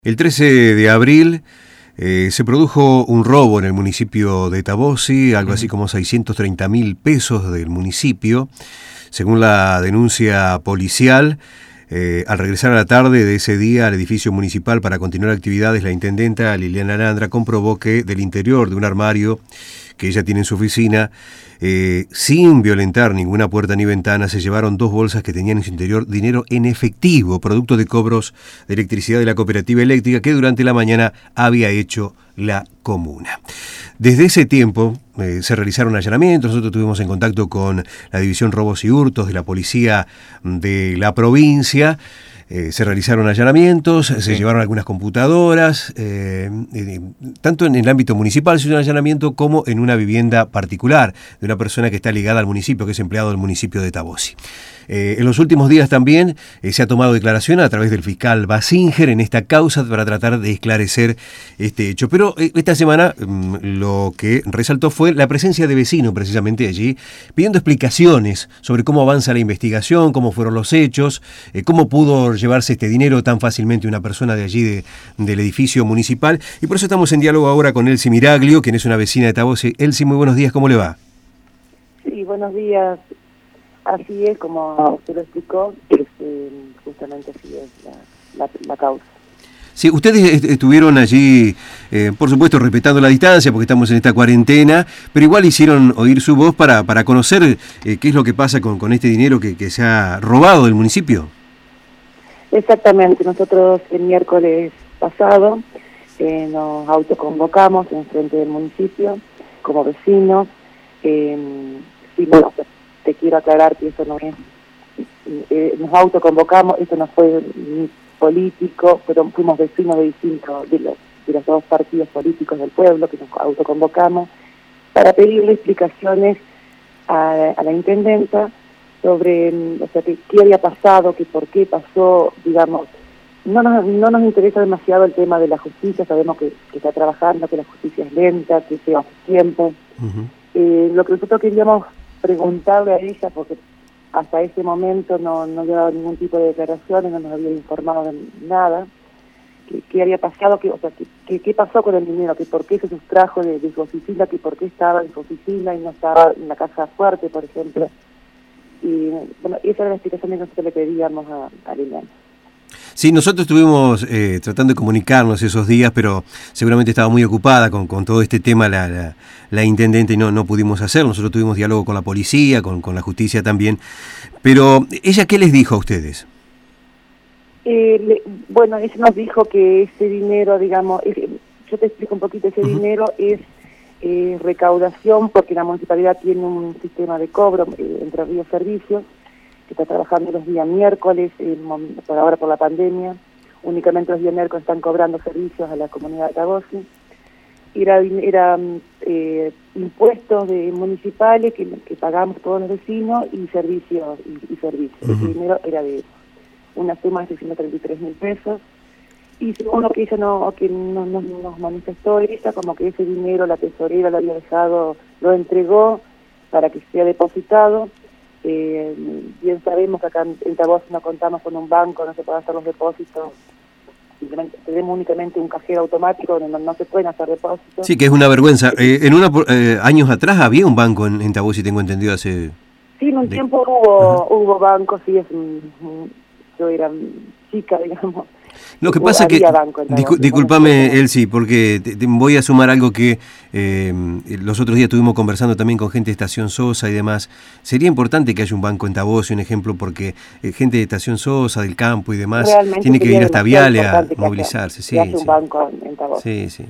El 13 de abril se produjo un robo en el municipio de Tabosi, algo así como 630.000 pesos del municipio. Según la denuncia policial, al regresar a la tarde de ese día al edificio municipal para continuar actividades, la intendenta Liliana Arandra comprobó que del interior de un armario que ella tiene en su oficina, sin violentar ninguna puerta ni ventana, se llevaron 2 bolsas que tenían en su interior dinero en efectivo, producto de cobros de electricidad de la cooperativa eléctrica que durante la mañana había hecho la comuna. Desde ese tiempo se realizaron allanamientos. Nosotros estuvimos en contacto con la División Robos y Hurtos de la Policía de la provincia. Se realizaron allanamientos, se llevaron algunas computadoras, tanto en el ámbito municipal se hizo un allanamiento como en una vivienda particular de una persona que está ligada al municipio, que es empleado del municipio de Tabosi. En los últimos días también se ha tomado declaración a través del fiscal Basinger en esta causa para tratar de esclarecer este hecho. Pero esta semana lo que resaltó fue la presencia de vecinos precisamente allí, pidiendo explicaciones sobre cómo avanza la investigación, cómo fueron los hechos, cómo pudo llevarse este dinero tan fácilmente una persona de allí del edificio municipal. Y por eso estamos en diálogo ahora con Elsie Miraglio, quien es una vecina de Tabosi. Elsie, muy buenos días, ¿cómo le va? Sí, buenos días. Así es, como usted lo explicó, justamente así es la causa. Sí, ustedes estuvieron allí, por supuesto, respetando la distancia, porque estamos en esta cuarentena, pero igual hicieron oír su voz para conocer qué es lo que pasa con este dinero que se ha robado del municipio. Exactamente, nosotros el miércoles pasado nos autoconvocamos en frente del municipio como vecinos. Sí, bueno, te quiero aclarar que eso no es, nos autoconvocamos, esto no fue ni político, pero fuimos vecinos de distintos, de los 2 partidos políticos del pueblo que nos autoconvocamos para pedirle explicaciones a la intendenta sobre, o sea, qué había pasado, que por qué pasó, digamos. No nos interesa demasiado el tema de la justicia, sabemos que está trabajando, que la justicia es lenta, que lleva tiempo. Lo que nosotros queríamos preguntarle a ella, porque hasta ese momento no había dado ningún tipo de declaraciones, no nos había informado de nada, qué había pasado, qué pasó con el dinero, que por qué se sustrajo de su oficina, que por qué estaba en su oficina y no estaba en la caja fuerte, por ejemplo. Y bueno, esa era la explicación que nosotros le pedíamos a Liliana. Sí, nosotros estuvimos tratando de comunicarnos esos días, pero seguramente estaba muy ocupada con todo este tema la intendente y no pudimos hacerlo. Nosotros tuvimos diálogo con la policía, con la justicia también. Pero, ¿ella qué les dijo a ustedes? Bueno, ella nos dijo que ese dinero, digamos, yo te explico un poquito, ese dinero es recaudación, porque la municipalidad tiene un sistema de cobro, Entre Ríos Servicios, que está trabajando los días miércoles, por ahora por la pandemia, únicamente los días miércoles están cobrando servicios a la comunidad de Tabosi. Era impuestos municipales que pagamos todos los vecinos y servicios. El dinero era de una suma de 633.000 pesos. Y según lo que ella nos manifestó ella, como que ese dinero la tesorera lo había dejado, lo entregó para que sea depositado. Bien sabemos que acá en Tabosi no contamos con un banco, no se pueden hacer los depósitos, simplemente tenemos únicamente un cajero automático donde no se pueden hacer depósitos. Sí, que es una vergüenza. Años atrás había un banco en Tabosi, tengo entendido hace... Sí, en un tiempo hubo bancos, sí, yo era chica, digamos. Lo que pasa es que, discúlpame, Elsie, porque voy a sumar algo que los otros días estuvimos conversando también con gente de Estación Sosa y demás. Sería importante que haya un banco en Tabosi, un ejemplo, porque gente de Estación Sosa, del campo y demás, realmente tiene que ir hasta Viale a movilizarse. Sí, un banco en Tabosi. Sí.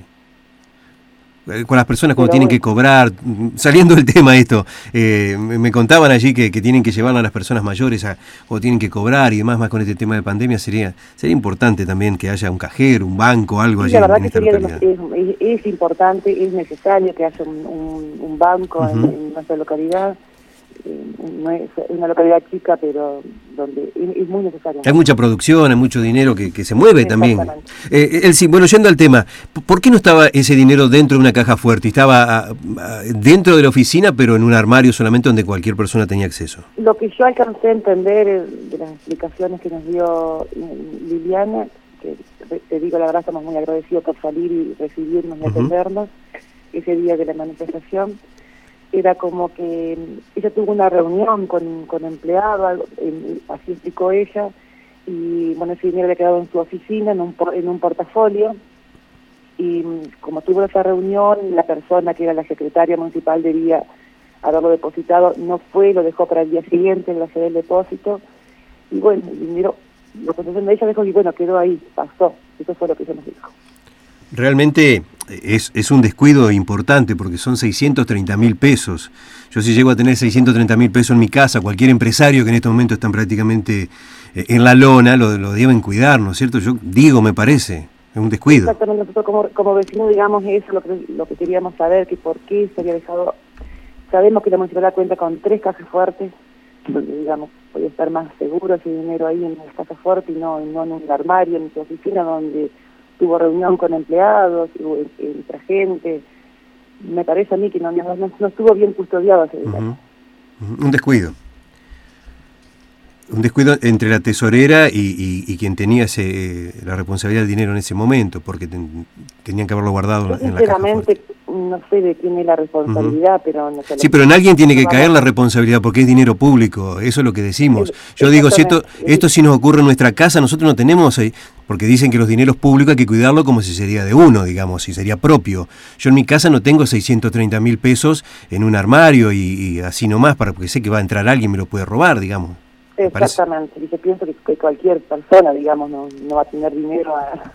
Con las personas cuando tienen que cobrar, saliendo del tema esto, me contaban allí que tienen que llevar a las personas mayores cuando tienen que cobrar y demás, más con este tema de pandemia, sería importante también que haya un cajero, un banco, algo allí en esta localidad. Es importante, es necesario que haya un banco en nuestra localidad. No es una localidad chica, pero donde es muy necesario. Hay mucha producción, hay mucho dinero que se mueve también. Elsie, bueno, yendo al tema, ¿por qué no estaba ese dinero dentro de una caja fuerte? Estaba dentro de la oficina, pero en un armario solamente donde cualquier persona tenía acceso. Lo que yo alcancé a entender de las explicaciones que nos dio Liliana, que te digo la verdad, estamos muy agradecidos por salir y recibirnos y atendernos ese día de la manifestación. Era como que ella tuvo una reunión con empleados, así explicó ella, y bueno, ese dinero había quedado en su oficina, en un portafolio, y como tuvo esa reunión, la persona que era la secretaria municipal debía haberlo depositado, no fue, lo dejó para el día siguiente en la sede del depósito, y bueno, el dinero, la contestación de ella dijo, y bueno, quedó ahí, pasó, eso fue lo que ella nos dijo. Realmente es un descuido importante porque son 630.000 pesos. Yo si llego a tener 630.000 pesos en mi casa, cualquier empresario que en estos momentos están prácticamente en la lona, lo deben cuidar, ¿no es cierto? Yo digo, me parece, es un descuido. Exactamente, nosotros como vecinos, digamos, eso lo que queríamos saber, que por qué se había dejado. Sabemos que la municipalidad cuenta con 3 cajas fuertes, donde, digamos, puede estar más seguro ese dinero ahí en las cajas fuertes y no en un armario, en su oficina, donde tuvo reunión con empleados, entre gente. Me parece a mí que no estuvo bien custodiado ese dinero. Un descuido. Un descuido entre la tesorera y quien tenía la responsabilidad del dinero en ese momento, porque tenían que haberlo guardado en la caja fuerte. Sinceramente, no sé de quién es la responsabilidad, pero no sé. Sí, pero en alguien tiene que caer la responsabilidad porque es dinero público, eso es lo que decimos. Yo digo, si esto sí nos ocurre en nuestra casa, nosotros no tenemos, porque dicen que los dineros públicos hay que cuidarlo como si sería de uno, digamos, si sería propio. Yo en mi casa no tengo 630.000 pesos en un armario y así nomás, porque sé que va a entrar alguien y me lo puede robar, digamos. Exactamente, y yo pienso que cualquier persona, digamos, no va a tener dinero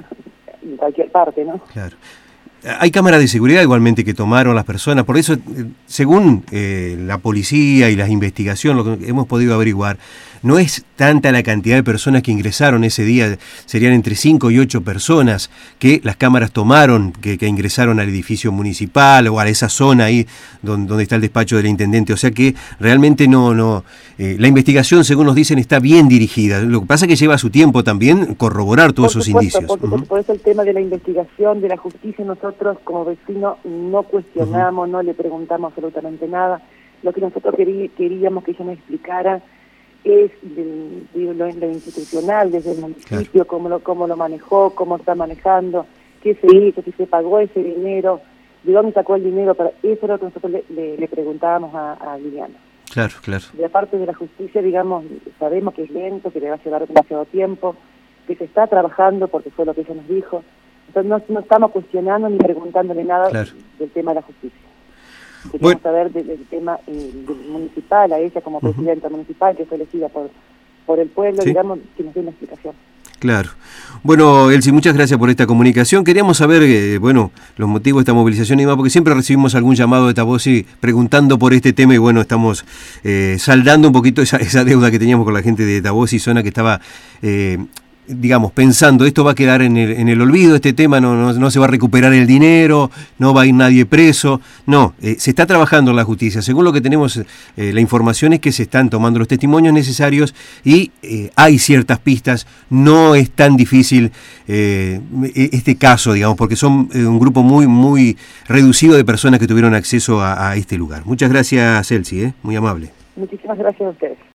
en cualquier parte, ¿no? Claro. Hay cámaras de seguridad igualmente que tomaron las personas, por eso, según la policía y las investigaciones, lo que hemos podido averiguar, no es tanta la cantidad de personas que ingresaron ese día, serían entre 5 y 8 personas que las cámaras tomaron, que ingresaron al edificio municipal o a esa zona ahí donde está el despacho del intendente, o sea que realmente la investigación, según nos dicen, está bien dirigida. Lo que pasa es que lleva su tiempo también corroborar todos esos indicios. Por eso el tema de la investigación, de la justicia, nosotros como vecinos no cuestionamos, no le preguntamos absolutamente nada. Lo que nosotros queríamos que ella nos explicara es lo institucional desde el municipio, claro, cómo lo manejó, cómo está manejando, qué se hizo, si se pagó ese dinero, de dónde sacó el dinero. Eso es lo que nosotros le preguntábamos a Liliana. Claro, claro. Y aparte de la justicia, digamos, sabemos que es lento, que le va a llevar demasiado tiempo, que se está trabajando porque fue lo que ella nos dijo. Entonces no estamos cuestionando ni preguntándole nada, claro, del tema de la justicia. Queremos saber del tema municipal, a ella como presidenta municipal, que fue elegida por el pueblo, ¿sí? Digamos, que nos dé una explicación. Claro. Bueno, Elsie, muchas gracias por esta comunicación. Queríamos saber, los motivos de esta movilización y demás, porque siempre recibimos algún llamado de Tabosi preguntando por este tema y bueno, estamos saldando un poquito esa deuda que teníamos con la gente de Tabosi, zona que estaba digamos, pensando, esto va a quedar en el olvido, este tema no se va a recuperar el dinero, no va a ir nadie preso. No, se está trabajando en la justicia. Según lo que tenemos, la información es que se están tomando los testimonios necesarios y hay ciertas pistas. No es tan difícil este caso, digamos, porque son un grupo muy, muy reducido de personas que tuvieron acceso a este lugar. Muchas gracias, Elsie, muy amable. Muchísimas gracias a ustedes.